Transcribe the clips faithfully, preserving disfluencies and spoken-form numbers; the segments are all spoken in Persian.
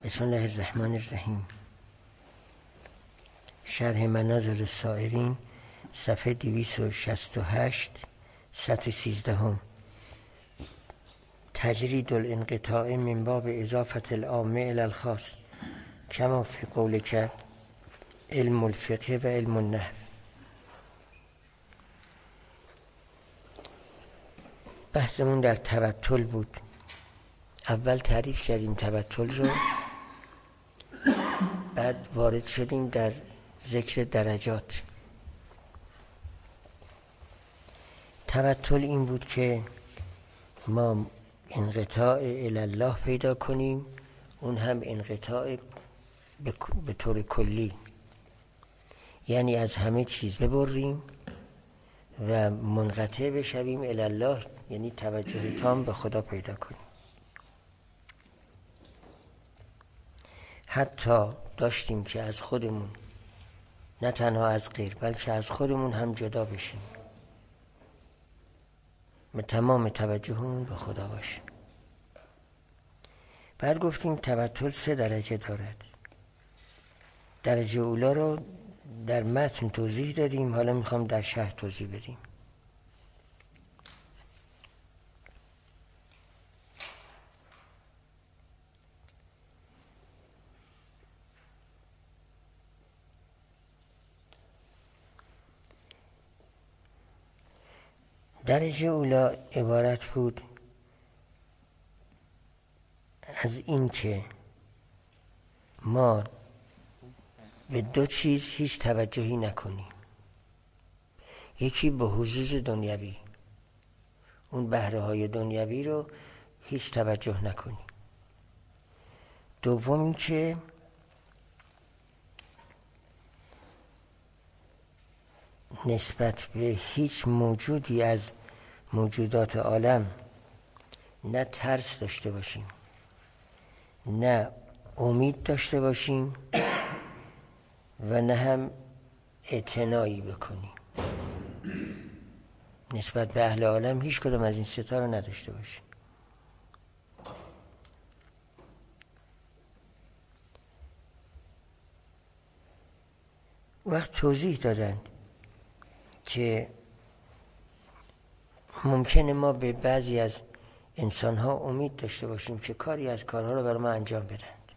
بسم الله الرحمن الرحیم. شرح مناظر السائرین صفحه دویست و شصت و هشت سطر سیزدهم. تجرید الانقطاع من باب اضافة العام الی الخاص کما فی قولک علم الفقه و علم النحو. بحثمون در تبتل بود. اول تعریف کردیم تبتل رو، بعد وارد شدیم در ذکر درجات. تبتل این بود که ما انقطاع الی الله پیدا کنیم، اون هم انقطاع به طور کلی، یعنی از همه چیز ببریم و منقطع بشویم الی الله، یعنی توجه تام به خدا پیدا کنیم. حتی داشتیم که از خودمون، نه تنها از غیر بلکه از خودمون هم جدا بشیم، تمام توجهمون به خدا باشه. بعد گفتیم تبتل سه درجه دارد. درجه اولا رو در متن توضیح دادیم، حالا میخوام در شرح توضیح بدیم. درجه اولا عبارت بود از این که ما به دو چیز هیچ توجهی نکنیم. یکی به حظوظ دنیوی، اون بهره های دنیوی رو هیچ توجه نکنیم. دوم این که نسبت به هیچ موجودی از موجودات عالم نه ترس داشته باشیم، نه امید داشته باشیم و نه هم اعتنایی بکنیم. نسبت به اهل عالم هیچ کدام از این سه تا رو نداشته باشیم. وقت توضیح دادند که ممکنه ما به بعضی از انسان‌ها امید داشته باشیم که کاری از کارها رو برای ما انجام بدند.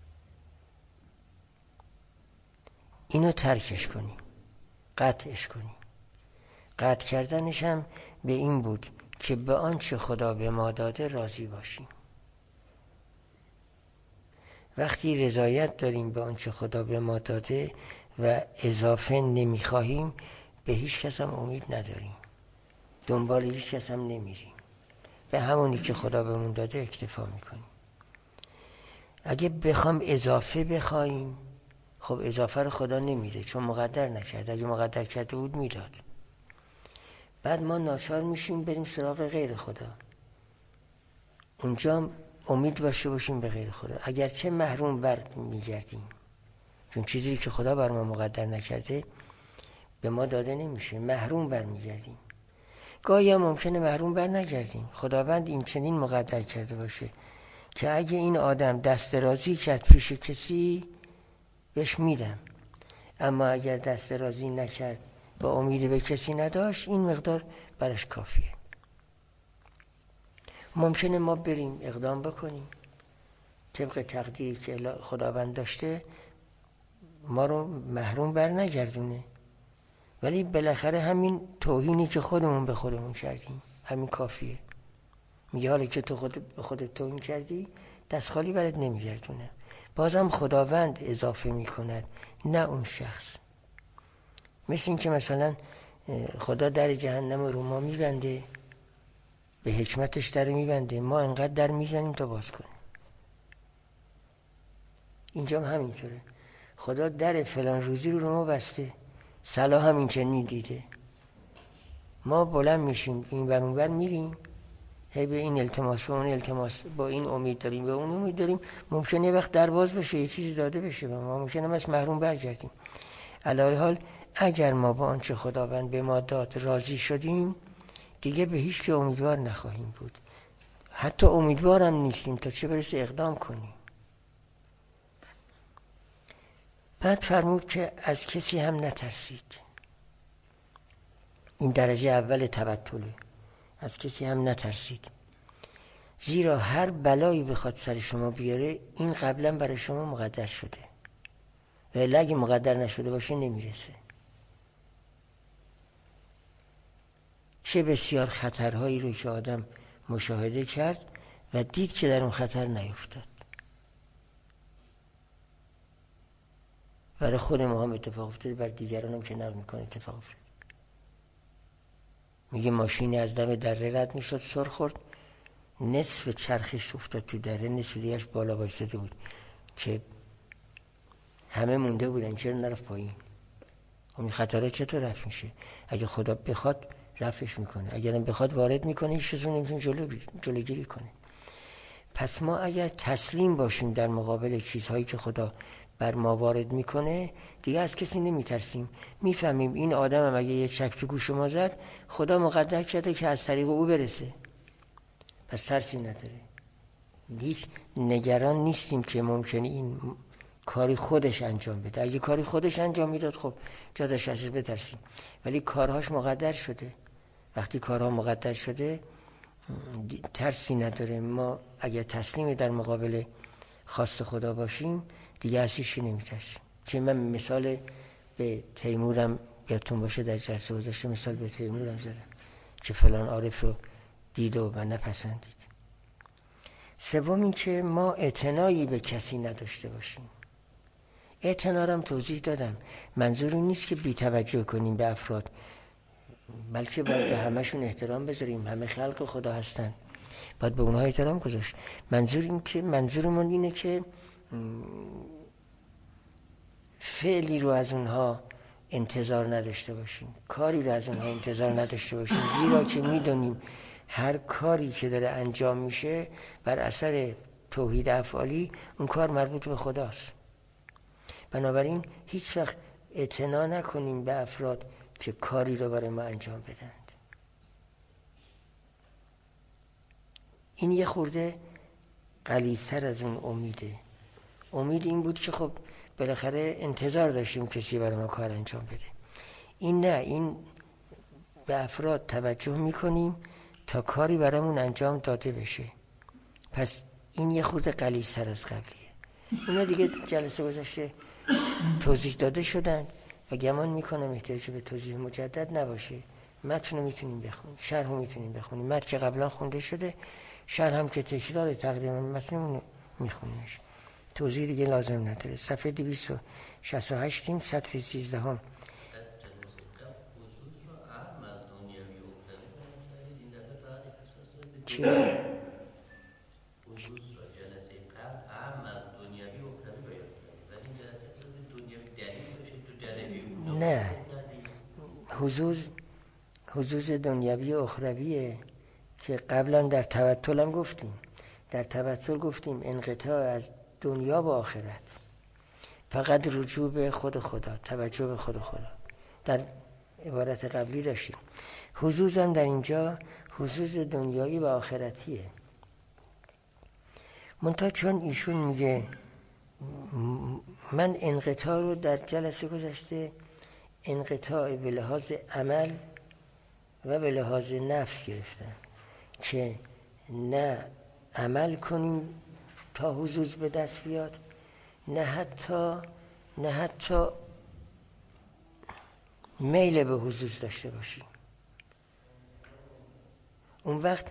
اینو ترکش کنیم، قطعش کنیم. قطع کردنش هم به این بود که به آنچه خدا به ما داده راضی باشیم. وقتی رضایت داریم به آنچه خدا به ما داده و اضافه نمیخواهیم، به هیچ کس هم امید نداریم، دنبال هیچ کس هم نمیریم، به همونی که خدا بهمون داده اکتفا میکنیم. اگه بخوام اضافه بخوایم، خب اضافه رو خدا نمیده، چون مقدر نکرد. اگه مقدر کرده بود میداد. بعد ما ناچار میشیم بریم سراغ غیر خدا، اونجا امید داشته باشیم به غیر خدا، اگرچه محروم بر میگردیم، چون چیزی که خدا بر ما مقدر نکرده به ما داده نمیشه، محروم بر میگردیم. گاهی هم ممکنه محروم بر نگردیم، خداوند این چنین مقدر کرده باشه که اگه این آدم دست درازی کرد پیش کسی بهش میدم، اما اگر دست درازی نکرد با امید به کسی نداشت، این مقدار برش کافیه. ممکنه ما بریم اقدام بکنیم طبق تقدیری که خداوند داشته، ما رو محروم بر نگردونه، ولی بالاخره همین توهینی که خودمون به خودمون کردیم همین کافیه. میگه حالا که تو خود به خودت توهین کردی، دست خالی برات نمیگردونه. بازم خداوند اضافه میکند، نه اون شخص. مثل این که مثلا خدا در جهنم رو ما میبنده، به حکمتش در میبنده، ما انقدر در میزنیم تا باز کنیم. اینجا هم همینطوره، خدا در فلان روزی رو رو ما بسته، صلاح هم این چنین دیده. ما بلند میشیم این ور اون ور میریم، هی به این التماس و اون التماس، با این امید داریم به اون امید داریم. ممکنه وقت در باز بشه، یه چیزی داده بشه به ما، ممکنه ما از محروم برگردیم. علی حال اگر ما با آنچه خداوند به ما داد راضی شدیم، دیگه به هیچ که امیدوار نخواهیم بود. حتی امیدوارم نیستیم تا چه برسه اقدام کنیم. بعد فرمود که از کسی هم نترسید. این درجه اول تبتله، از کسی هم نترسید، زیرا هر بلایی بخواد سر شما بیاره این قبلا برای شما مقدر شده و اگه مقدر نشده باشه نمیرسه. چه بسیار خطرهایی رو که آدم مشاهده کرد و دید که در اون خطر نیفتاد. برای خود ما هم اتفاق افتاده، بر دیگران هم که نقل میکنه اتفاق افتاده. میگه ماشینی از دم دره رد میشد، سر خورد، نصف چرخش افتاد تو دره، نصف دیگرش بالا وایساده بود که همه مونده بودن چرا نرفت پایین. این خطره چطور رفع میشه؟ اگه خدا بخواد رفعش میکنه، اگرم بخواد وارد میکنه، هیچ چیزی نمیتونه جلو جلوگیری کنه. پس ما اگر تسلیم باشیم در مقابل چیزهایی که خدا بر ما وارد میکنه، دیگه از کسی نمیترسیم. میفهمیم این آدم هم اگه یه چک تو گوش ما زد، خدا مقدر کرده که از طریق او برسه، پس ترسی نداره. هیچ نگران نیستیم که ممکنه این کاری خودش انجام بده. اگه کاری خودش انجام میداد خب جا داشت ازش بترسیم، ولی کارهاش مقدر شده. وقتی کارها مقدر شده ترسی نداره. ما اگه تسلیم در مقابل خواست خدا باشیم دیگه از هیچی نمیترسیم. که من مثال به تیمورم یادتون باشه در جلسه گذشته مثال به تیمورم زدم که فلان عارف رو دید و من نپسندید. سوم این که ما اعتنایی به کسی نداشته باشیم. اعتنارم توضیح دادم، منظور این نیست که بی توجه کنیم به افراد، بلکه باید به همشون احترام بذاریم. همه خلق خدا هستن، باید به اونها احترام گذاشت. منظور این که منظورمون اینه که فعلی رو از اونها انتظار نداشته باشیم، کاری رو از اونها انتظار نداشته باشیم، زیرا که میدونیم هر کاری که داره انجام میشه بر اثر توحید افعالی اون کار مربوط به خداست. بنابراین هیچ وقت اعتنا نکنیم به افراد که کاری رو برای ما انجام بدند. این یه خورده غلیظ‌تر از اون امیده. امید این بود که خب بالاخره انتظار داشتیم کسی برای ما کار انجام بده. این نه، این به افراد توجه میکنیم تا کاری برامون انجام داده بشه. پس این یه خورده غلیظ‌تر از قبلیه. اینا دیگه جلسه گذشته توضیح داده شدن و گمان میکنم احتیاج به توضیح مجدد نباشه. متن رو میتونیم بخونیم، شرح رو میتونیم بخونیم. متن که قبلا خونده شده، شرح هم که تکرار تقریبا متن میخونیمش، توضیح دیگه لازم نداره. صفحه دویست و شصت و هشت این سطر سیزده هم. چی؟ خصوص را جلسه قبل اهم از دنیوی و اخروی بیان کردی، ولی این جلسه که دنیوی دلیل باشه تو دلیلی نه، حضور حضور دنیوی و اخرویه که قبلا در تبتل هم گفتیم. در تبتل گفتیم انقطاع از دنیا و آخرت، فقط رجوع به خود خدا، توجه به خود خدا. در عبارت قبلی داشتیم. حضور هم در اینجا حضور دنیایی و آخرتیه. منتها چون ایشون میگه من انقطاع رو در جلسه گذشته انقطاع به لحاظ عمل و به لحاظ نفس گرفتم که نه عمل کنیم تا حضور به دست بیاد، نه حتی نه حتی میل به حضور داشته باشیم. اون وقت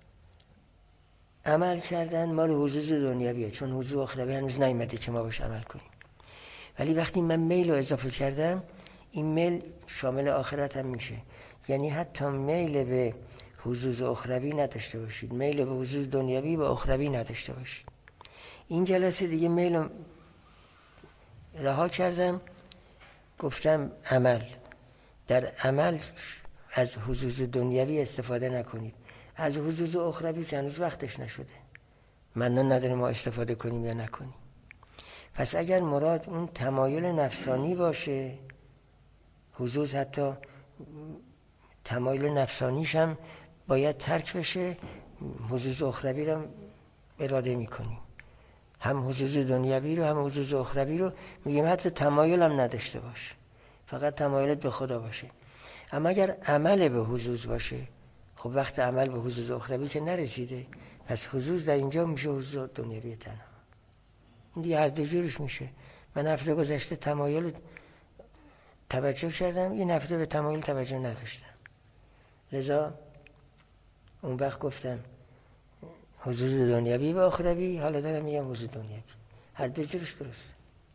عمل کردن مال حضور دنیویه، چون حضور آخروی هنوز نیامده که ما باش عمل کنیم. ولی وقتی من میل رو اضافه کردم، این میل شامل آخرت هم میشه. یعنی حتی میل به حضور اخروی نداشته باشید، میل به حضور دنیوی و اخروی نداشته باشید. این جلسه دیگه میل رو رها کردم، گفتم عمل. در عمل از حضور دنیوی استفاده نکنید، از حضور اخروی که هنوز وقتش نشده، معنی نداره ما استفاده کنیم یا نکنیم. پس اگر مراد اون تمایل نفسانی باشه، حضور حتی تمایل نفسانیش هم باید ترک بشه، حضور اخروی رو اراده میکنیم. هم حظوظ دنیوی رو هم حظوظ اخروی رو میگیم حتی تمایل هم نداشته باش، فقط تمایلت به خدا باشه. اما اگر عمل به حظوظ باشه، خب وقت عمل به حظوظ اخروی که نرسیده، پس حظوظ در اینجا میشه حظوظ دنیوی تنها. این دیگه هر دو جورش میشه. من هفته گذشته تمایل توجه کردم، این هفته به تمایل توجه نداشتم، لذا اون وقت گفتم حظوظ دنیوی و اخروی، حالا دارم میگم حظوظ دنیوی، هر دو جورش درست.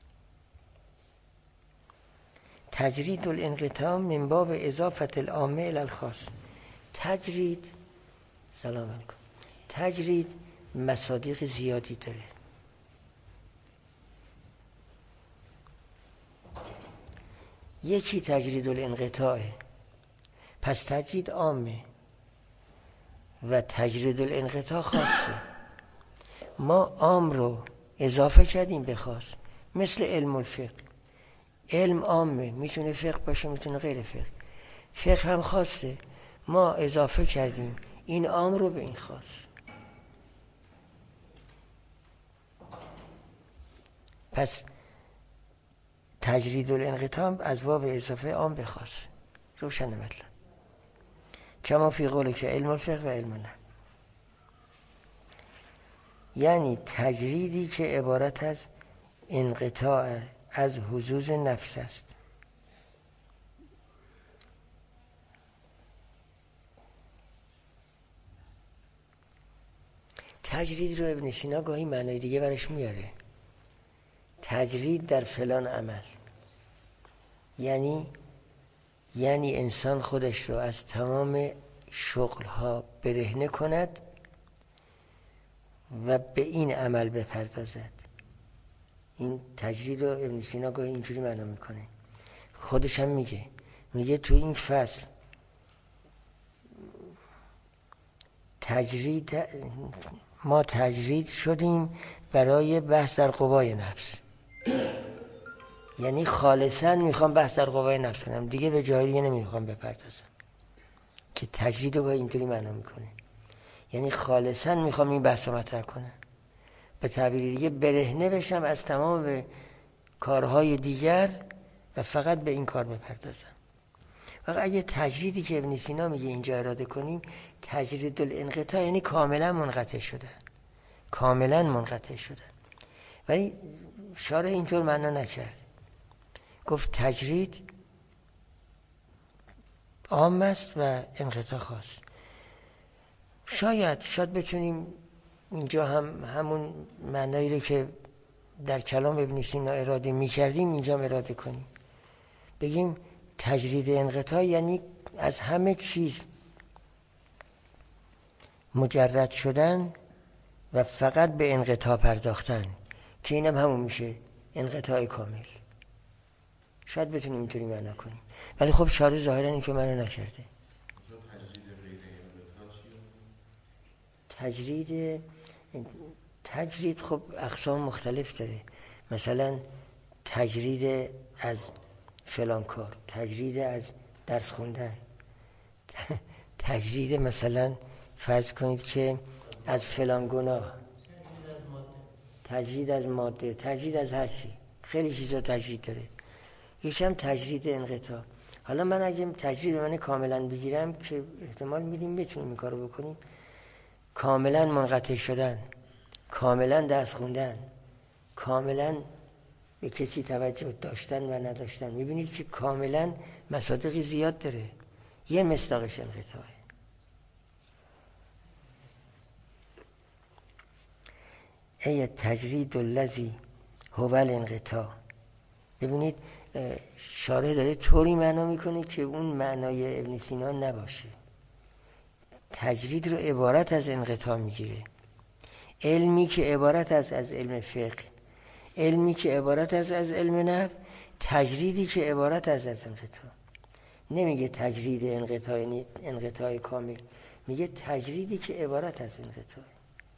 تجرید الانقطاع من باب اضافه العامه الی الخاص. تجرید، سلام علیکم، تجرید مصادیق زیادی داره. یکی تجرید الانقطاعه، پس تجرید عامه و تجرید الانقطاع خاصه. ما عام رو اضافه کردیم به خاص، مثل علم الفقه. علم عامه، میتونه فقه باشه میتونه غیر فقه، فقه هم خاصه، ما اضافه کردیم این عام رو به این خاص. پس تجرید الانقطاع از باب اضافه عام به خاص. روشن مطلب. کما فی قوله که علم الفقه و علم النحو، یعنی تجریدی که عبارت از انقطاع از حظوظ نفس است. تجرید رو ابن سینا گاهی معنای دیگه برش میاره. تجرید در فلان عمل یعنی یعنی انسان خودش رو از تمام شغلها برهنه کند و به این عمل بپردازد. این تجرید رو ابن سینا گاهی اینجوری معنا میکنه. خودش هم میگه میگه تو این فصل تجرید، ما تجرید شدیم برای بحث در قوای نفس، یعنی خالصاً میخوام بحث در قوای نفس کنم، دیگه به جای دیگه نمیخوام بپردازم. که تجرید رو اینطوری معنا میکنه، یعنی خالصاً میخوام این بحث رو مطرح کنم، به تعبیر دیگه برهنه بشم از تمام کارهای دیگر و فقط به این کار بپردازم. و اگه تجریدی که ابن سینا میگه اینجا اراده کنیم، تجرید الانقطاع یعنی کاملا منقطع شده، کاملا منقطع شده. ولی شارح اینطور معنا نکرد، گفت تجرید عام است و انقطاع خاص. شاید شاید بتونیم اینجا هم همون معنایی رو که در کلام ابن سینا اراده میکردیم اینجا اراده کنیم، بگیم تجرید انقطاع یعنی از همه چیز مجرد شدن و فقط به انقطاع پرداختن، که اینم همون میشه انقطاع کامل. شاید بتونیم اینطوری معنا کنیم، ولی خب شارح ظاهرا این که معنا نکرده. تجرید تجرید خب اقسام مختلف داره. مثلا تجرید از فلان کار، تجرید از درس خوندن، تجرید مثلا فرض کنید که از فلان گناه، تجرید از ماده، تجرید از هر چی، خیلی چیزا تجرید داره. یکم تجرید انقطاع. حالا من اگه تجرید من کاملا بگیرم که احتمال میدیم میتونیم این کارو بکنیم، کاملا منقطع شدن، کاملا درس خوندن، کاملا به کسی توجه داشتن و نداشتن، میبینید که کاملا مصادیقی زیاد داره. یه مصداقش انقطاعه. ای تجرید الذی هو الانقطاع. ببینید شارح داره طوری معنا میکنه که اون معنای ابن سینا نباشه. تجرید رو عبارت از انقطاع میگیره. علمی که عبارت از از علم فقه، علمی که عبارت از از علم نحو، تجریدی که عبارت از از انقطاع. نمیگه تجرید انقطاع یعنی انقطاع کامل، میگه تجریدی که عبارت از انقطاع.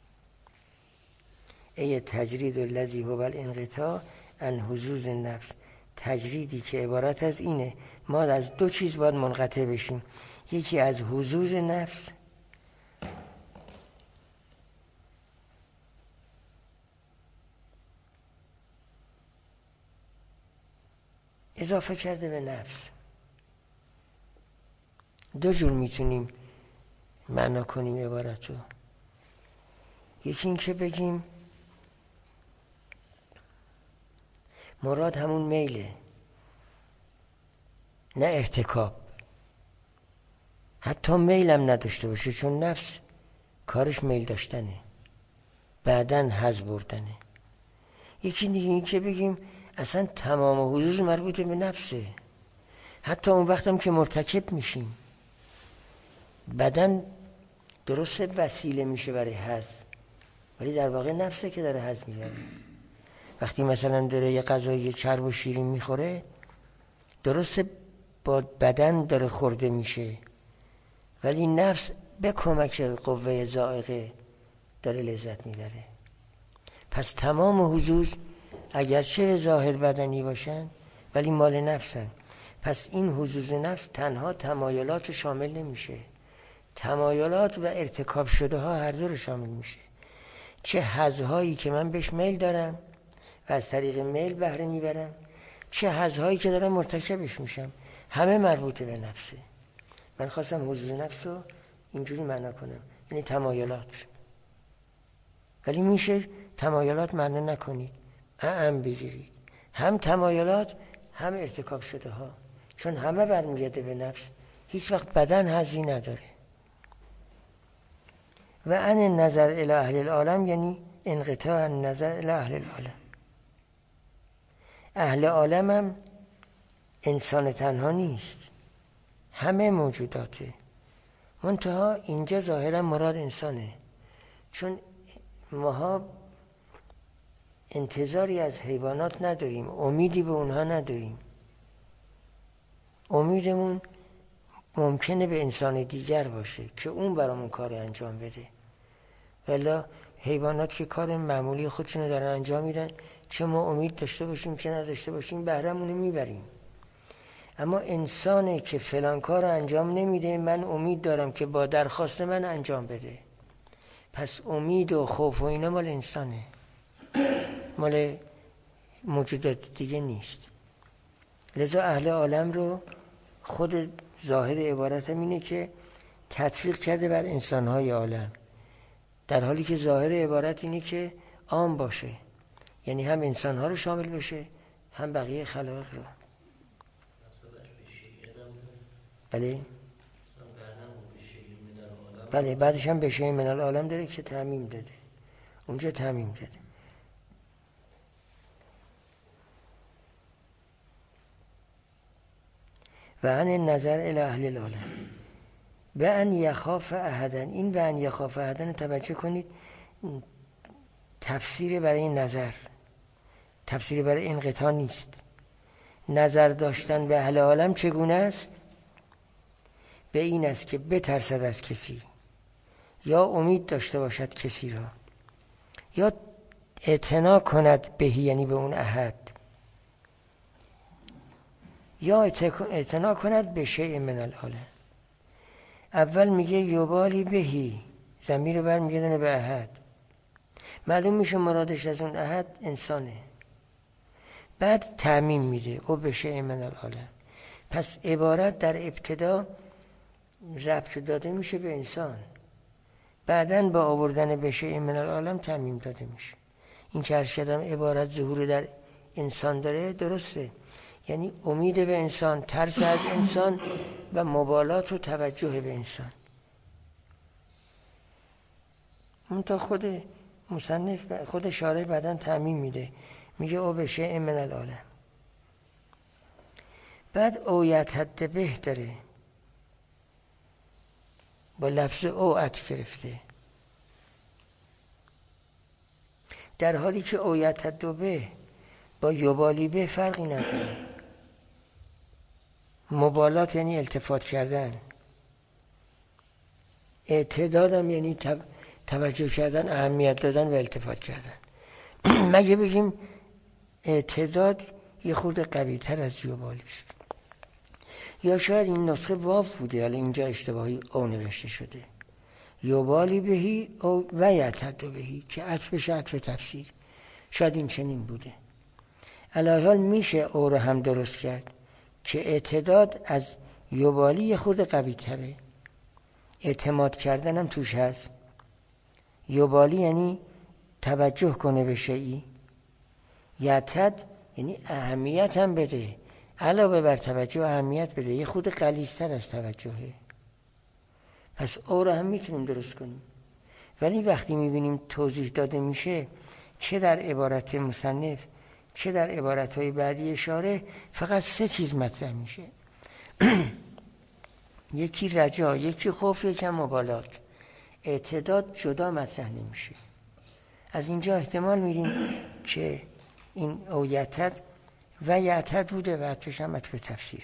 ای تجرید الذی هو الانقطاع عن حظوظ النفس. تجریدی که عبارت از اینه، ما از دو چیز باید منقطع بشیم، یکی از حظوظ نفس، اضافه کرده به نفس. دو جور میتونیم معنا کنیم عبارتو. یکی این که بگیم مراد همون میله، نه ارتکاب. حتی میلم نداشته باشه، چون نفس کارش میل داشتنه، بعدن حظ بردنه. یکی دیگه این که بگیم اصلا تمام حضور مربوط به نفسه، حتی اون وقتم که مرتکب میشیم بدن درسته وسیله میشه برای حظ، ولی در واقع نفسه که داره حظ میبره. وقتی مثلا داره یه غذای چرب و شیرین میخوره، درسته با بدن داره خورده میشه، ولی نفس به کمک قوه ذائقه داره لذت میبره. پس تمام حظوظ اگرچه ظاهر بدنی باشن ولی مال نفسن. پس این حظوظ نفس تنها تمایلات رو شامل نمیشه، تمایلات و ارتکاب شده ها هر دو رو شامل میشه. چه حظهایی که من بهش میل دارم و از طریق میل بهره میبرم، چه حظهایی که دارم مرتکبش میشم، همه مربوط به نفسه. من خواستم حضور نفس رو اینجوری معنا کنم، یعنی تمایلات. ولی میشه تمایلات معنا نکنید، اعم بگیرید، هم تمایلات هم ارتکاب شده ها، چون همه برمیگرده به نفس. هیچ وقت بدن حظی نداره. و ان نظر الی اهل العالم یعنی انقطاع نظر الی اهل العالم. اهل عالم هم انسان تنها نیست، همه موجوداته. منتها اینجا ظاهرا مراد انسانه، چون ماها انتظاری از حیوانات نداریم، امیدی به اونها نداریم. امیدمون ممکنه به انسان دیگر باشه که اون برامون کار انجام بده. ولی حیوانات که کار معمولی خودشونو دارن انجام میدن، چه ما امید داشته باشیم چه نداشته باشیم بهره‌مون میبریم. اما انسانه که فلان کار انجام نمیده، من امید دارم که با درخواست من انجام بده. پس امید و خوف و اینا مال انسانه، مال موجودات دیگه نیست. لذا اهل عالم رو خود ظاهر عبارت هم اینه که تطبیق کرده بر انسانهای عالم، در حالی که ظاهر عبارت اینه که عام باشه، یعنی هم انسانها رو شامل بشه هم بقیه خلایق رو. بله بله بعدش هم بشه من العالم داره که تعمیم داده، اونجا تعمیم داده. و ان نظر الی اهل العالم و ان یخاف احدن. این و ان یخاف احدن توجه کنید، تفسیر برای این نظر، تفسیر برای انقطاع نیست. نظر داشتن به اهل عالم چگونه است؟ به این است که بترسد از کسی، یا امید داشته باشد کسی را، یا اعتنا کند بهی یعنی به اون احد، یا اعتنا کند به شیء من العالم. اول میگه یبالی بهی، ضمیر رو برمیگردونه به احد، معلوم میشه مرادش از اون احد انسانه. بعد تعمیم میده او به شیء من العالم. پس عبارت در ابتدا ربط داده میشه به انسان، بعدن با آوردن به شیء من العالم تعمیم داده میشه. این که عرض کردم عبارت ظهور در انسان داره درسته، یعنی امید به انسان، ترس از انسان و مبالات و توجه به انسان. اون تا خود مصنف خود شارح بعدن تعمیم میده، میگه او به شیء من العالم. بعد او یتحد به داره، با لفظ او عطف گرفته، در حالی که او یتحد به با یبالی به فرقی نداره. مبالات یعنی التفات کردن، اعتدادم یعنی توجه کردن، اهمیت دادن و التفات کردن. مگه بگیم اعتداد یه خورده قوی تر از یبالی است، یا شاید این نسخه واو بوده، حالا اینجا اشتباهی او نوشته شده. یبالی بهی او و یتحد بهی که عطف بشه عطف تفسیر، شاید این چنین بوده. علی حال میشه او رو هم درست کرد که اعتداد از یوبالی خود قوی تره، اعتماد کردن هم توش هست. یوبالی یعنی توجه کنه به شیئی، یعتد یعنی اهمیت هم بده، علاوه بر توجه اهمیت بده، یه خود غلیظ‌تر از توجهه. پس او رو هم میتونیم درست کنیم. ولی وقتی میبینیم توضیح داده میشه، چه در عبارت مصنف چه در عبارتهای بعدی اشاره، فقط سه چیز مطرح میشه. یکی رجا، یکی خوف، یکی مبالات. اعتداد جدا مطرح نمیشه. از اینجا احتمال میدیم که این او یعتد و یعتد بوده و عطفش هم عطف تفسیره.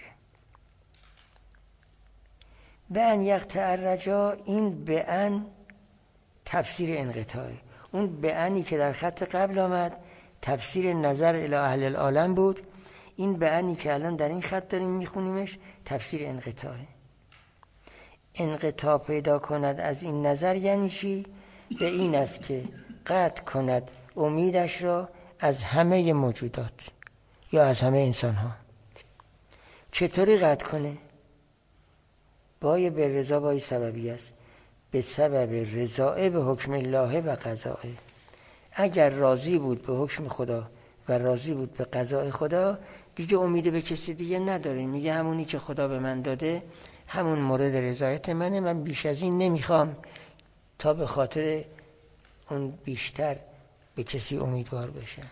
به ان یقطع الرجا، این به ان تفسیر انقطاعه. اون به انی که در خط قبل آمد تفسیر نظر الی اهل العالم بود، این به انی که الان در این خط داریم میخونیمش تفسیر انقطاعه. انقطاع پیدا کند از این نظر یعنی چی؟ به این است که قطع کند امیدش را از همه موجودات یا از همه انسان ها. چطوری قطع کنه؟ بای به رضا بای سببی است، به سبب رضایه به حکم الله و قضائه. اگر راضی بود به حکم خدا و راضی بود به قضای خدا، دیگه امید به کسی دیگه نداره. میگه همونی که خدا به من داده همون مورد رضایت منه، من بیش از این نمیخوام تا به خاطر اون بیشتر به کسی امیدوار بشم.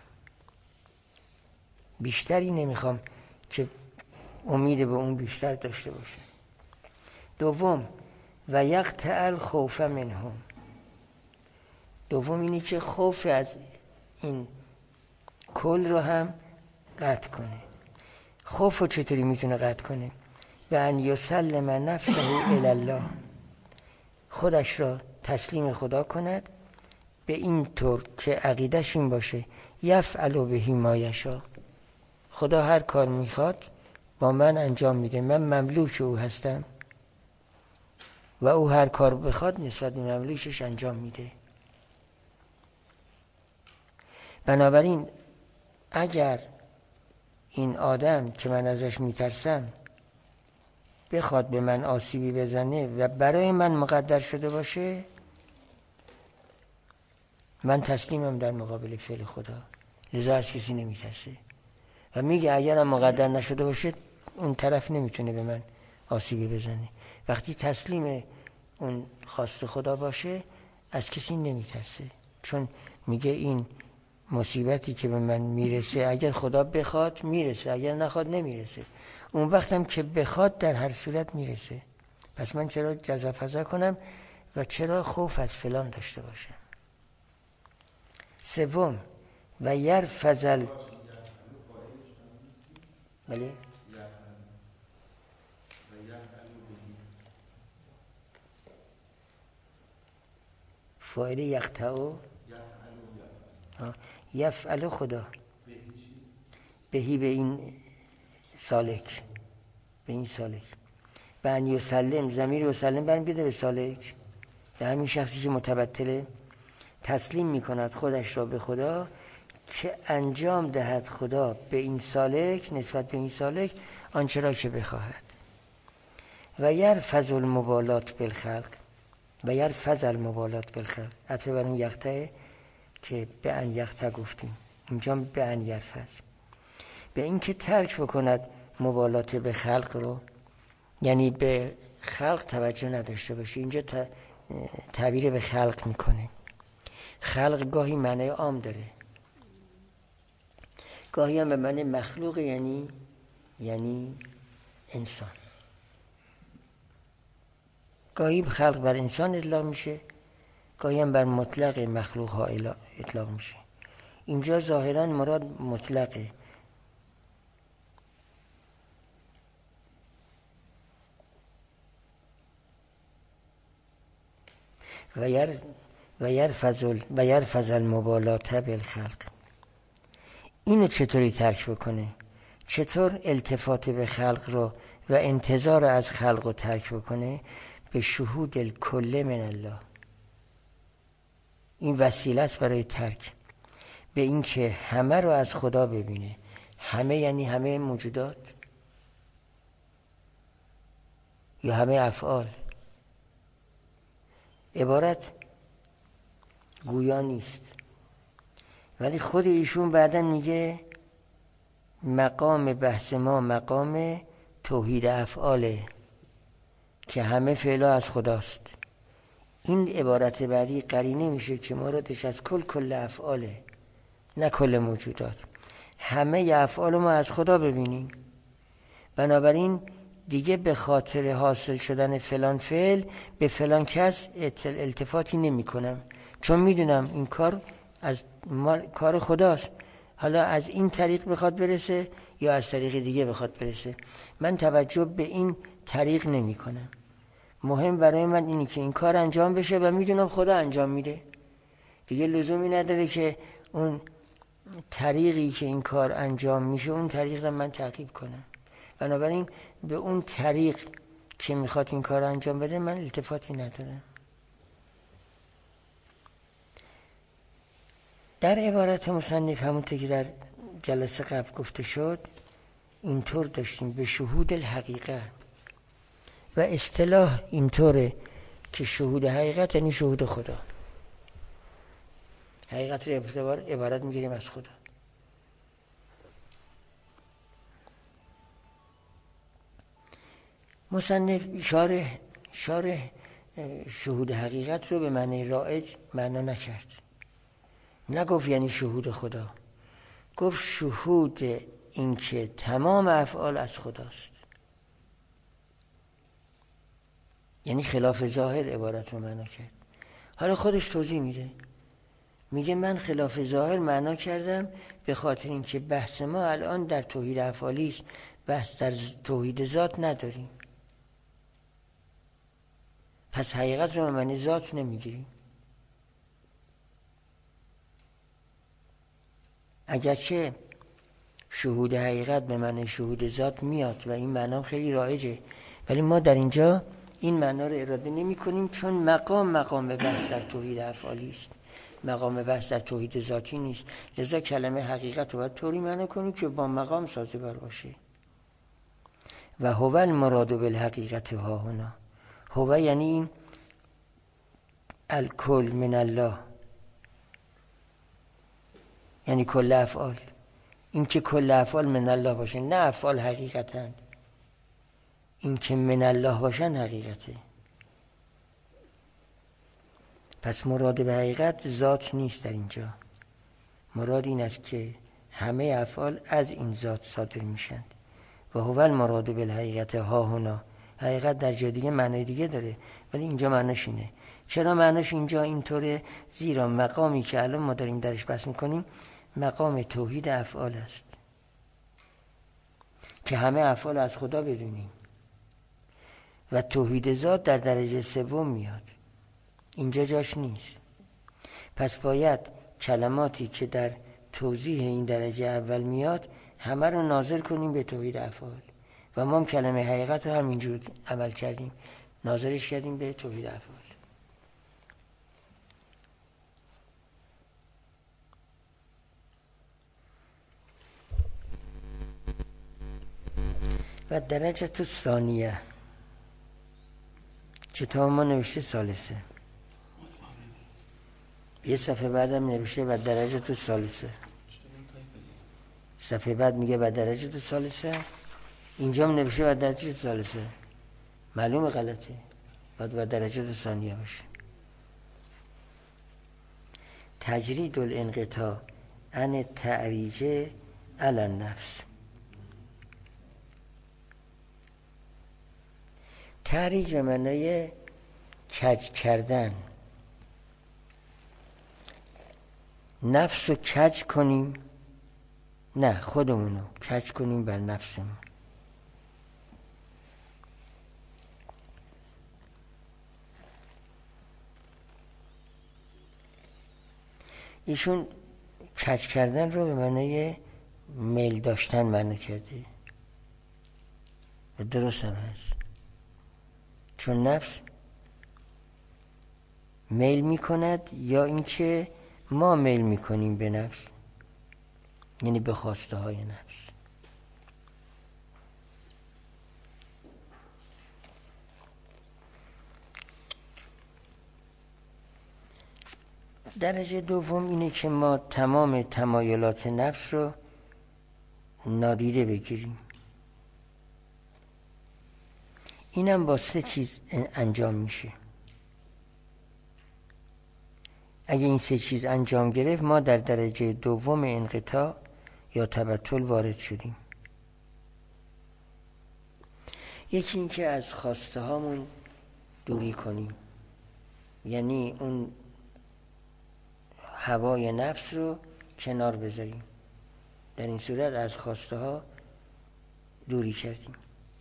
بیشتری نمیخوام که امید به اون بیشتر داشته باشه. دوم و یقطع الخوف منهم. دوم اینی که خوف از این کل رو هم قطع کنه. خوف رو چطوری میتونه قطع کنه؟ و ان یسلم نفسه الی الله، خودش را تسلیم خدا کند به این طور که عقیدش این باشه یفعل به ما یشاء، خدا هر کار میخواد با من انجام میده، من مملوک او هستم و او هر کار بخواد نسبت به مملوکش انجام میده. بنابراین اگر این آدم که من ازش میترسم بخواد به من آسیبی بزنه و برای من مقدر شده باشه، من تسلیمم در مقابل فعل خدا، لذا از کسی نمیترسه و میگه اگرم مقدر نشده باشه اون طرف نمیتونه به من آسیبی بزنه. وقتی تسلیم اون خواست خدا باشه از کسی نمیترسه، چون میگه این مصیبتی که به من میرسه اگر خدا بخواد میرسه، اگر نخواد نمیرسه. اون وقتم که بخواد در هر صورت میرسه. پس من چرا جزع فضا کنم و چرا خوف از فلان داشته باشم؟ سوم و یرفضل، بله فاعل یقطعو یفعل خدا بهی به این سالک، به این سالک. به ان یسلم، ضمیر یسلم برمیگرده به سالک، به همین شخصی که متبتله تسلیم میکند خودش را به خدا که انجام دهد خدا به این سالک، نسبت به این سالک آنچه را که بخواهد. و یرفض المبالات بالخلق، و یرفض المبالات بالخلق، عطف بر اون یقطعه که به ان یقطع گفتیم، اینجا به ان یرفض، به این که ترک بکند مبالات به خلق رو، یعنی به خلق توجه نداشته باشه. اینجا تعبیر به خلق میکنه. خلق گاهی معنی عام داره، گاهی هم به معنی مخلوق، یعنی یعنی انسان. گاهی خلق بر انسان اطلاق میشه، گاهی هم بر مطلق مخلوق ها اطلاق میشه. اینجا ظاهرا مراد مطلقه. و یر و یرفضل و یرفضل المبالات بالخلق. اینو چطوری ترک بکنه؟ چطور التفات به خلق رو و انتظار از خلق رو ترک بکنه؟ به شهود الکل من الله. این وسیله است برای ترک، به این که همه رو از خدا ببینه، همه یعنی همه موجودات یا همه افعال؟ عبارت گویا نیست، ولی خود ایشون بعداً میگه مقام بحث ما مقام توحید افعاله که همه فعلا از خداست. این عبارت بعدی قرینه میشه که مرادش از کل کل افعاله، نه کل موجودات. همه افعال ما از خدا ببینیم. بنابراین دیگه به خاطر حاصل شدن فلان فعل به فلان کس التفاتی نمی کنم، چون میدونم این کار از کار خداست. حالا از این طریق بخواد برسه یا از طریق دیگه بخواد برسه، من توجه به این طریق نمی کنم. مهم برای من اینی که این کار انجام بشه و میدونم خدا انجام میده. دیگه لزومی نداره که اون طریقی که این کار انجام میشه اون طریق رو من تعقیب کنم. بنابراین به اون طریق که میخواد این کار انجام بده من التفاتی ندارم. در عبارت مصنف همونطور که در جلسه قبل گفته شد اینطور داشتیم به شهود الحقیقه، و اصطلاح اینطوره که شهود حقیقت یعنی شهود خدا. حقیقت رو اعتبار عبارت میگیریم از خدا. مصنف شارح شارح شهود حقیقت رو به معنی رایج معنا نکرد، نگفت یعنی شهود خدا، گفت شهود این که تمام افعال از خداست، یعنی خلاف ظاهر عبارت رو معنا کرد. حالا خودش توضیح میده، میگه من خلاف ظاهر معنا کردم به خاطر اینکه بحث ما الان در توحید افعالی است، بحث در توحید ذات نداریم، پس حقیقت رو به معنی ذات نمیگیریم. اگرچه شهود حقیقت به معنی شهود ذات میاد و این معنا خیلی رایجه، ولی ما در اینجا این معنا رو اراده نمی کنیم، چون مقام مقام بحث در توحید افعالی است، مقام بحث در توحید ذاتی نیست. لذا کلمه حقیقت رو باید طوری معنا کنیم که با مقام سازگار باشه. و هو المراد بالحقیقت ها هنا، هو یعنی این الکل من الله، یعنی کل افعال، این که کل افعال من الله باشه، نه افعال حقیقتن، این که من الله باشن حقیقته. پس مراد به حقیقت ذات نیست در اینجا، مراد این است که همه افعال از این ذات صادر میشند. و هو المراد بالحقیقت ها هنا، حقیقت در جای دیگه معنی دیگه داره، ولی اینجا معنیش اینه. چرا معنیش اینجا اینطوره؟ زیرا مقامی که الان ما داریم درش بحث میکنیم مقام توحید افعال است، که همه افعال از خدا بدونیم، و توحید ذات در درجه سوم میاد، اینجا جاش نیست. پس باید کلماتی که در توضیح این درجه اول میاد همه رو ناظر کنیم به توحید افعال، و ما هم کلمه حقیقت رو همینجور عمل کردیم، ناظرش کردیم به توحید افعال. و درجه تو ثانیه کتاب ما نوشته ثالثه، یه صفحه بعدم نوشته و درجه تو ثالثه، صفحه بعد میگه و درجه تو ثالثه، اینجا هم نوشته و درجه تو ثالثه، معلومه غلطه، باید و درجه تو ثانیه باشه. تجرید الانقطاع عن تعریج علی النفس، تعریج به معنای کج کردن، نفس رو کج کنیم، نه خودمونو کج کنیم بر نفسمون. ایشون کج کردن رو به معنای میل داشتن معنی کرده و درست هم هست، چون نفس میل می کند یا اینکه ما میل می کنیم به نفس. یعنی به خواسته های نفس. درجه دوم اینه که ما تمام تمایلات نفس رو نادیده بگیریم. اینم با سه چیز انجام میشه. اگه این سه چیز انجام گرفت ما در درجه دوم انقطاع یا تبطل وارد شدیم. یکی این که از خواسته هامون دوری کنیم، یعنی اون هوای نفس رو کنار بذاریم. در این صورت از خواسته ها دوری کردیم.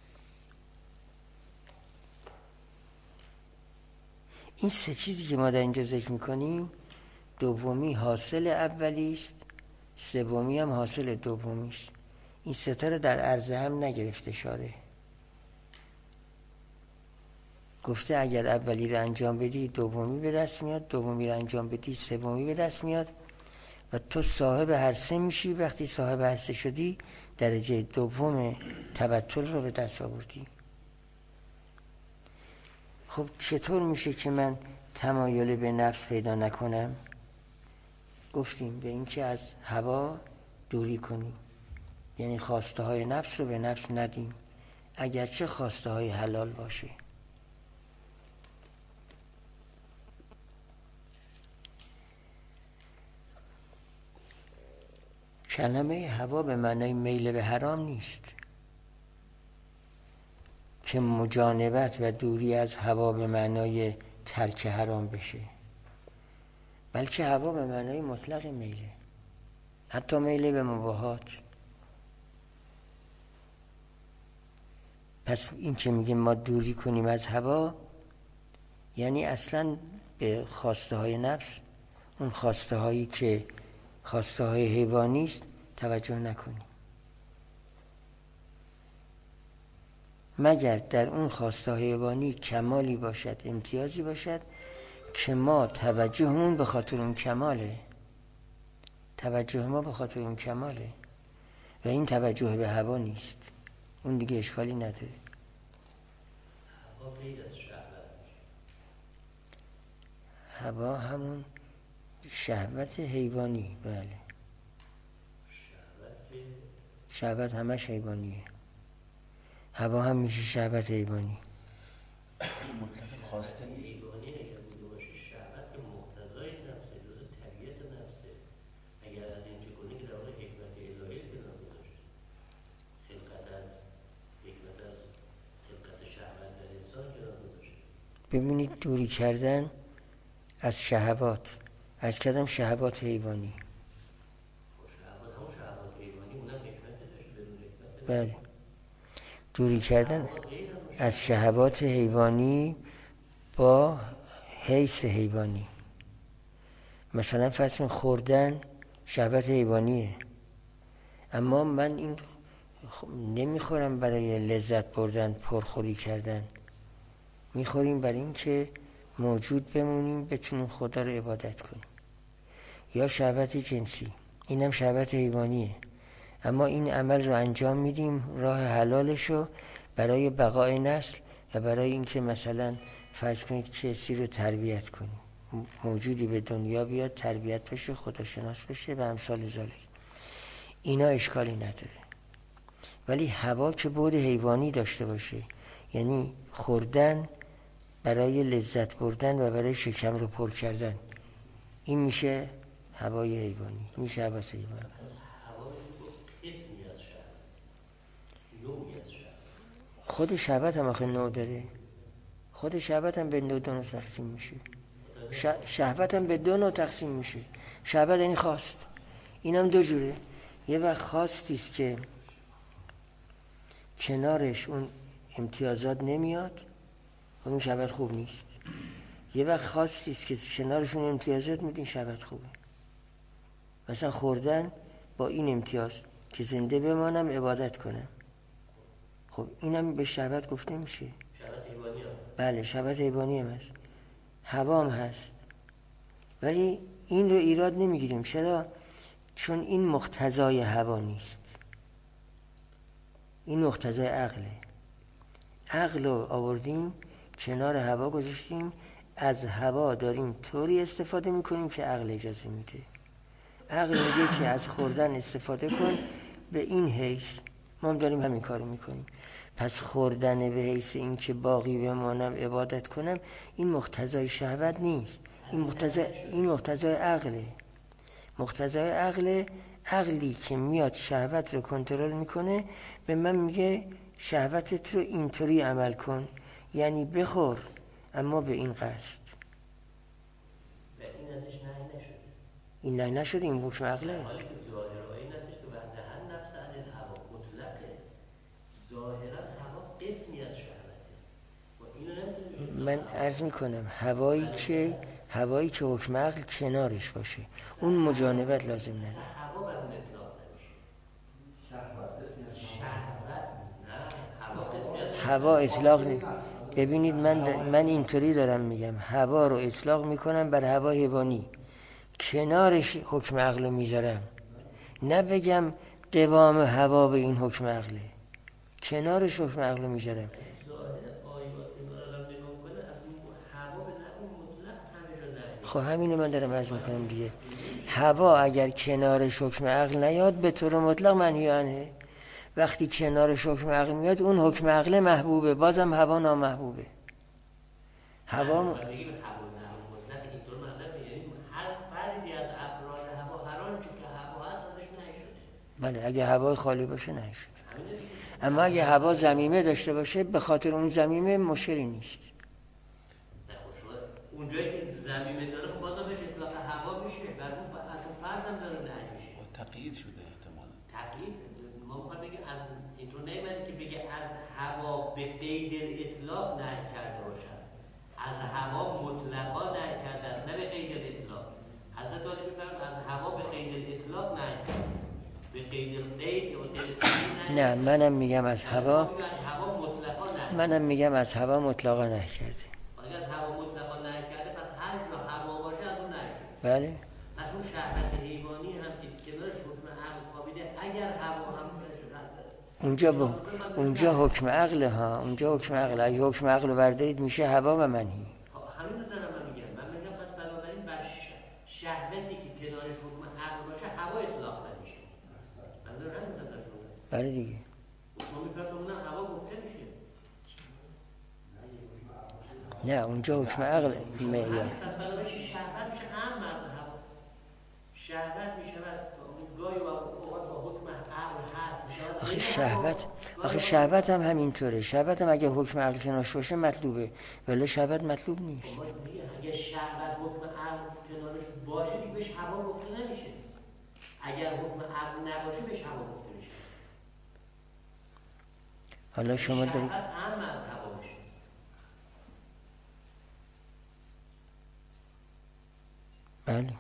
این سه چیزی که ما در اینجا ذکر میکنیم، دومی حاصل اولی است، سومی هم حاصل دومی است. این سه تا رو در عرض هم نگرفته شاره. گفته اگر اولی رو انجام بدی دومی به دست میاد، دومی رو انجام بدی سومی به دست میاد و تو صاحب هر سه میشی. وقتی صاحب هر سه شدی درجه دوم تبطل رو به دست آوردی. خب چطور میشه که من تمایل به نفس پیدا نکنم؟ گفتیم به این که از هوا دوری کنیم، یعنی خواسته های نفس رو به نفس ندیم، اگرچه خواسته های حلال باشه. کلمه هوا به معنای میل به حرام نیست که مجانبت و دوری از هوا به معنای ترک حرام بشه، بلکه هوا به معنای مطلق میله، حتی میل به مباحات. پس این که میگه ما دوری کنیم از هوا، یعنی اصلا به خواسته های نفس، اون خواسته هایی که خواسته های حیوانی است، توجه نکنیم، مگر در اون خواسته های حیوانی کمالی باشد، امتیازی باشد که ما توجهمون به خاطر اون کماله، توجه ما به خاطر اون کماله و این توجه به هوا نیست. اون دیگه اشکالی نداره. هوا غیر از شهوت میشه. هوا همون شهوت حیوانی. بله، شهوت که شهوت همش حیوانیه. هوا هم میشه شهوت حیوانی. مطلق خواسته نیست. حیوانی اگر بوده باشه، شهوت که مقتضای نفسه، جزء طبیعت نفسه. اگر از این چگونه که در واقع حکمت الهی کنار گذاشته، خلقت از حکمت از خلقت شهوت در انسان کنار گذاشته. ببینید دوری کردن از شهوات، از کردم شهوات حیوانی. شهوات همون شهوات حیوانی، اونم حکمت داشت، بدون حکمت. بله، دوری کردن از شهوات حیوانی با حیث حیوانی. مثلا فرض کن خوردن شهوت حیوانیه، اما من این نمیخورم برای لذت بردن، پرخوری کردن، میخوریم برای این که موجود بمونیم، بتونیم خدا رو عبادت کنیم. یا شهوت جنسی، اینم شهوت حیوانیه، اما این عمل رو انجام میدیم، راه حلالشو برای بقای نسل و برای اینکه مثلا فرض کنید کسی رو تربیت کنیم، موجودی به دنیا بیاد، تربیت بشه، خداشناس بشه و امثال ذالک. اینا اشکالی نداره. ولی هوا که بعد حیوانی داشته باشه، یعنی خوردن برای لذت بردن و برای شکم رو پر کردن، این میشه هوای حیوانی، میشه هواس حیوانی. هوا قسمی از شهوت، نوعی از شهوت. خود شهوت هم آخه نوع داره. خود شهوت هم به دو نوع تقسیم میشه. شهوت هم به دو نوع تقسیم میشه. شهوت یعنی خواست، این هم دو جوره. یه وقت خواستی است که کنارش اون امتیازات نمیاد، اون شهوت خوب نیست. یه وقت خواستی است که کنارشون امتیازات میدین، شهوت خوبه. مثلا خوردن با این امتیاز که زنده بمانم، عبادت کنم، خب اینم به شهوت گفته میشه. شهوت حیوانی هم. بله، شهوت حیوانی هم هست، هوا هم هست. ولی این رو ایراد نمیگیریم. چرا؟ چون این مقتضای هوا نیست، این مقتضای عقله. عقل رو آوردیم کنار هوا گذاشتیم، از هوا داریم طوری استفاده میکنیم که عقل اجازه میده. عقل میگه که از خوردن استفاده کن به این حیث، ما هم داریم همین کارو میکنیم. پس خوردن به حیث این که باقی بمانم عبادت کنم، این مقتضای شهوت نیست، این مقتضای این مقتضای عقله. مقتضای عقله، عقلی که میاد شهوت رو کنترل میکنه به من میگه شهوتت رو اینطوری عمل کن، یعنی بخور اما به این قصد. و این ازش نهی نشد. این نهی نشد، این حکم عقله. حالی که ظاهر آیه این هستش که وحدها نفس عن الهوا مطلقه. ظاهرا هوا قسمی از شهوته و اینو نمیتونیم. من عرض میکنم هوایی که هوایی که حکم عقل کنارش باشه اون مجانبت لازم نداره. هوا بر اون اطلاق نمیشه. شهوت قسمی از شهوت نه، هوا قسمی از هوا اطلاق نمی... ببینید من در... من اینطوری دارم میگم هوا رو اطلاق میکنم بر هوا حیوانی، کنارش حکم عقل رو میذارم، نه بگم قوام هوا به این حکم عقله، کنارش حکم عقل رو میذارم. خب همینو من دارم عرض میکنم دیگه. هوا اگر کنارش حکم عقل نیاد به طور مطلق منهی عنه، وقتی کنارش حکم عقل میاد اون حکم عقل محبوبه، بازم هوا نامحبوبه. هوا م... بله اگه هوا خالی باشه نشد، اما اگه هوا ضمیمه داشته باشه به خاطر اون ضمیمه مشکلی نیست. اونجایی که ضمیمه داره بازم بهش اطلاق هوا میشه، بر اون فرد هم داره نهی میشه. تقیید شده احتمالاً. تقیید ما میخوایم بگیم از اینطور نمیاد که بگه از هوا به قید الاطلاق نهی کرده باشد، از هوا مطلقا نهی کرده است، نه به قید الاطلاق. حضرت علی میفرماید از هوا به قید الاطلاق نهی کرده، به قید القید و قید القید نه منم میگم از هوا، از هوا مطلقا نهی، منم میگم از هوا مطلقا نهی کرده. اگه از هوا مطلقا نهی کرده پس هر جا هوا باشه از اون نهی شده. بله پس اون شهوت حیوانی هم که کنارش حکم عقل خوابیده، اگر هوا هم اونجا با... اونجا حکم عقل ها، اونجا حکم عقل. اگه حکم عقل رو بردارید میشه هوا و منهی. همین رو دارم من میگم. من میگم پس بنابراین بر شهوتی که کنارش حکم عقل باشه هوا اطلاق نمیشه. من دارم همین رو دارم. بله دیگه. ما میفرماییم هوا گفته میشه. نه اونجا حکم عقل معیار. پس بنابراین شهوت میشه هم از هوا. شهوت میشه گاهی و اوقات با حکم عقل هست میشه. آخه شهوت آخه شهوت هم همینطوره. شهوت هم اگه حکم عقل کنارش باشه مطلوبه، ولی شهوت مطلوب نیست. اگه شهوت حکم عقل کنارش باشه دیگه بهش هوا گفته نمیشه. اگر حکم عقل نباشه بهش هوا گفته میشه. حالا شما دارید شهوت هم از هوا میشه. بله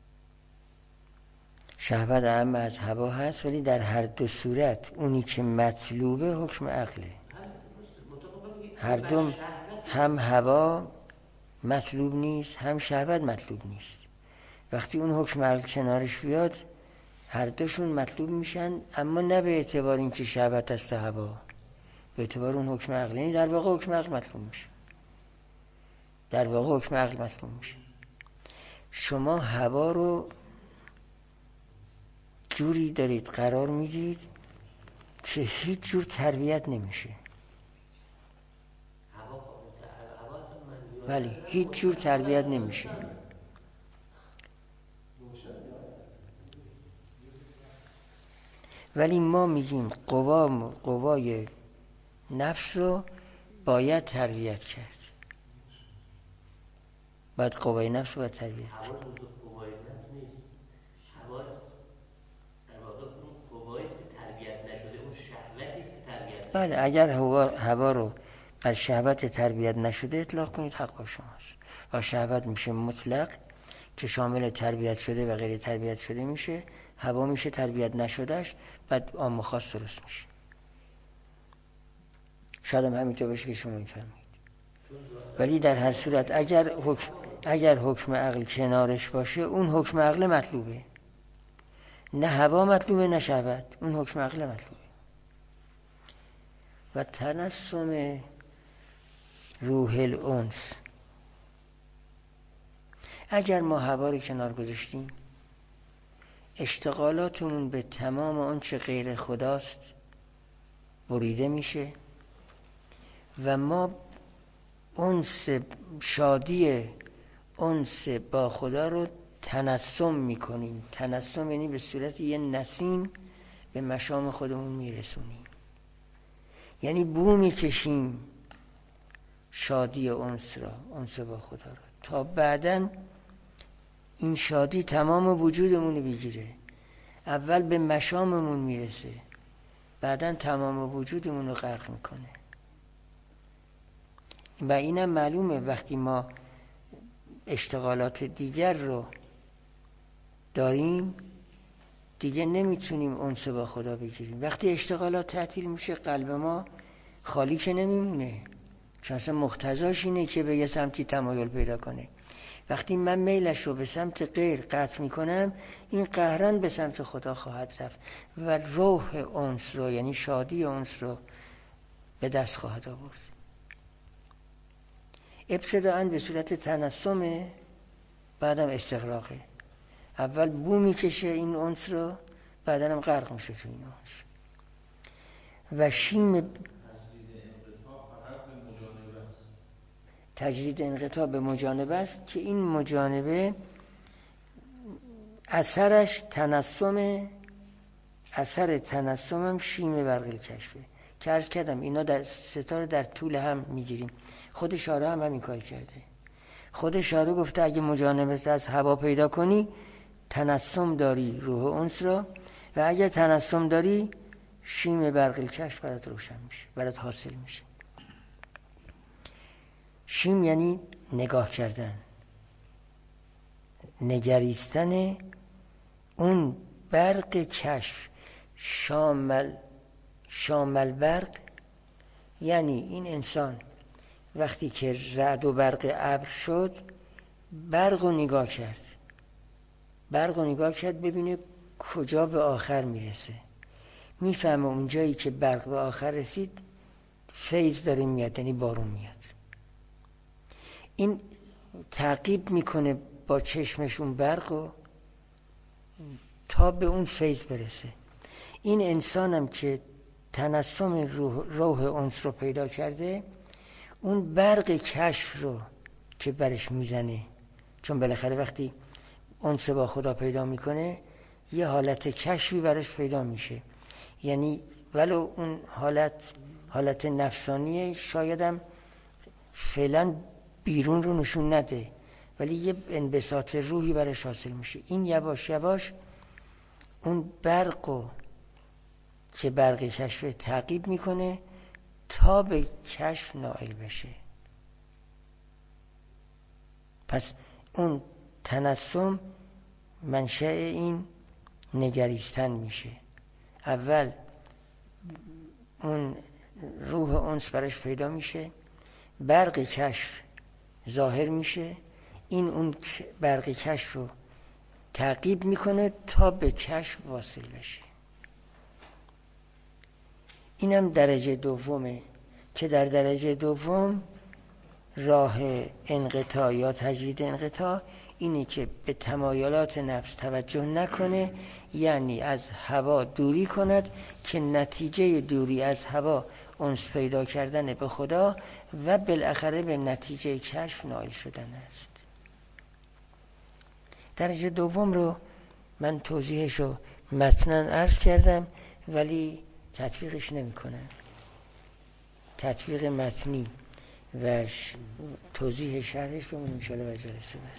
شهوت اعم از هوا هست، ولی در هر دو صورت اونی که مطلوبه حکم عقله. هر دو هم هوا مطلوب نیست هم شهوت مطلوب نیست. وقتی اون حکم عقل کنارش بیاد هر دوشون مطلوب میشن، اما نه به اعتبار این که شهوت است هوا، به اعتبار اون حکم عقل. یعنی در واقع حکم عقل مطلوب میشه، در واقع حکم عقل مطلوب میشه. شما هوا رو جوری دارید قرار میدید که هیچ جور تربیت نمیشه. ولی هیچ جور تربیت نمیشه. ولی ما میگیم قوا قوای نفس رو باید تربیت کرد، باید قوای نفس رو باید تربیت کرد. بله اگر هوا, هوا رو بر شهوت تربیت نشده اطلاق کنید حق با شماست. و شهوت میشه مطلق که شامل تربیت شده و غیر تربیت شده میشه. هوا میشه تربیت نشدهش، بعد عام و خاص درست میشه. شاید هم همینطور باشه که شما میفهمید. ولی در هر صورت اگر حکم اگر حکم عقل کنارش باشه اون حکم عقل مطلوبه. نه هوا مطلوبه نه شهوت، اون حکم عقل مطلوبه. و تنسم روح الانس، اگر ما هوا رو کنار گذاشتیم، اشتغالاتمون به تمام اون چه غیر خداست بریده میشه و ما انس شادی انس با خدا رو تنسم میکنیم. تنسم یعنی به صورت یه نسیم به مشام خودمون میرسونیم، یعنی بو میکشیم شادی انس را، انس با خدا را، تا بعداً این شادی تمام وجودمون رو بگیره. اول به مشاممون میرسه، بعداً تمام وجودمون رو غرق میکنه. و اینم معلومه وقتی ما اشتغالات دیگر رو داریم دیگه نمیتونیم انس با خدا بگیریم. وقتی اشتغالات تعطیل میشه قلب ما خالی که نمیمونه، چون اصلا مقتضاش اینه که به یه سمتی تمایل پیدا کنه. وقتی من میلش رو به سمت غیر قطع میکنم، این قهرن به سمت خدا خواهد رفت و روح انس رو، یعنی شادی انس رو به دست خواهد آورد. ابتداءً به صورت تنسمه، بعدم استغراقه. اول بو میکشه این انس رو، بعدم هم غرق میشه تو این انس. و شیم تجرید انقطاع به مجانبه است که این مجانبه اثرش تنسمه، اثر تنسم هم شیم برق الکشفه که عرض کردم اینا در ستاره در طول هم میگیریم. خود شارع هم همین کار کرده. خود شارع گفته اگه مجانبت از هوا پیدا کنی تنسم داری روح انس را، و اگه تنسم داری شیم برق الکشف برات روشن میشه، برات حاصل میشه. شیم یعنی نگاه کردن، نگریستن اون برق کشف. شامل شامل برق یعنی این انسان وقتی که رعد و برق ابر شد برق رو نگاه کرد، برق رو نگاه کرد ببینه کجا به آخر میرسه. میفهمه اون جایی که برق به آخر رسید فیض داره میاد، یعنی بارون میاد. این تعقیب میکنه با چشمش اون برق رو تا به اون فیض برسه. این انسانم که تنسم روح, روح انس رو پیدا کرده، اون برق کشف رو که برش میزنه، چون بالاخره وقتی انس با خدا پیدا میکنه یه حالت کشفی برش پیدا میشه، یعنی ولو اون حالت حالت نفسانیه، شایدم فعلا بیرون رو نشون نده، ولی یه انبساط روحی برش حاصل میشه. این یواش یواش اون برقو که برق کشف تعقیب میکنه تا به کشف نائل بشه. پس اون تنسم منشأ این نگریستن میشه. اول اون روح انس برش پیدا میشه، برق کشف ظاهر میشه، این اون برق کشف رو تعقیب میکنه تا به کشف واصل بشه. اینم درجه دومه که در درجه دوم راه انقطاع یا تجرید انقطاع اینه که به تمایلات نفس توجه نکنه، یعنی از هوا دوری کند که نتیجه دوری از هوا انس پیدا کردن به خدا و بالاخره به نتیجه کشف نائل شدن است. درجه دوم رو من توضیحش رو متناً عرض کردم ولی تطبیقش نمی کنم. تطبیق متنی و توضیح شرحش بمونیم انشاءالله و جلسه بعد.